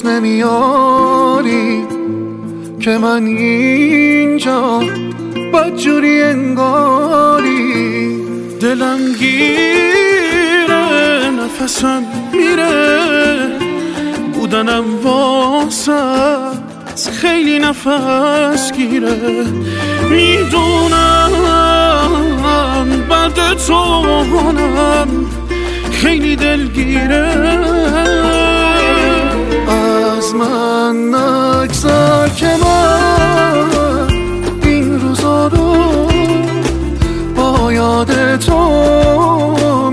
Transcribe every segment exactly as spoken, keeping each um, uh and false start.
دوست نمیاری که من اینجا بدجوری انگاری. دلم گیره نفسم میره بودنم واسه خیلی نفس گیره. میدونم بعد تونم خیلی دلگیره. از من نگذر که من این روزا رو با یاد تو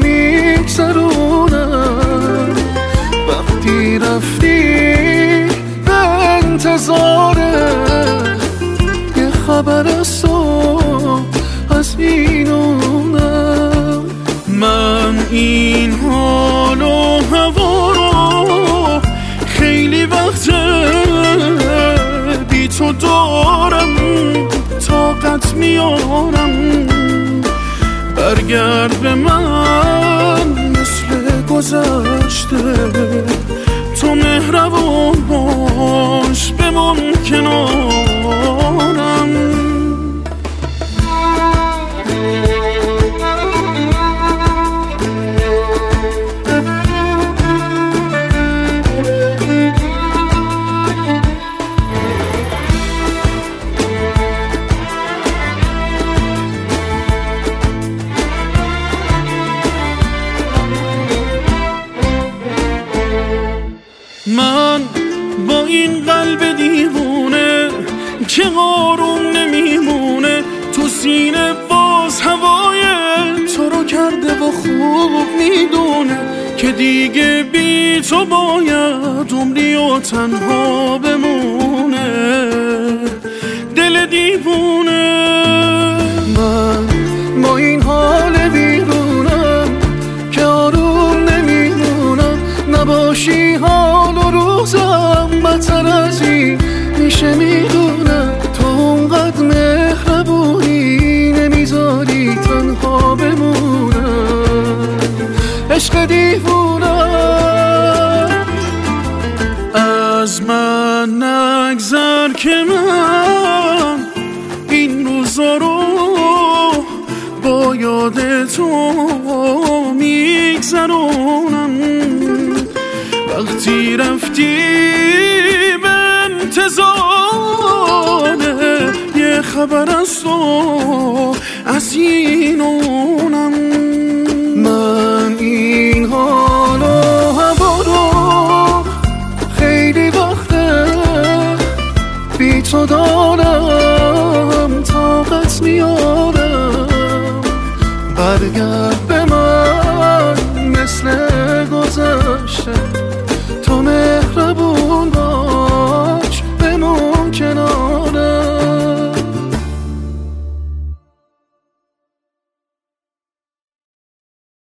میگذرونم. وقتی رفتی به انتظاره یه خبر از تو از اینونم. من این حال و هوا رو خیلی وقته بی تو دارم طاقت میارم. برگرد به من مثل گذشته تو مهربون باش بمون کنارم. من با این قلب دیوونه که آروم نمیمونه تو سینه باز هوای تو رو کرده و خوب میدونه که دیگه بی تو باید عمری و تنها بمونه. دل دیوونه من با این حال بیرونم که آروم نمیمونم. نباشی حال و روزم بدتر از این میشه میدونم. تو اونقدر مهربونی نمیذاری تنها بمونم. عشق دیوونم از من نگذر که من این روزا رو با یاد تو میگذرونم. وقتی رفتی به انتظاره یه خبر از تو از اینونم. من این حال و هوا رو خیلی وقته بی تو دارم طاقت میارم. برگرد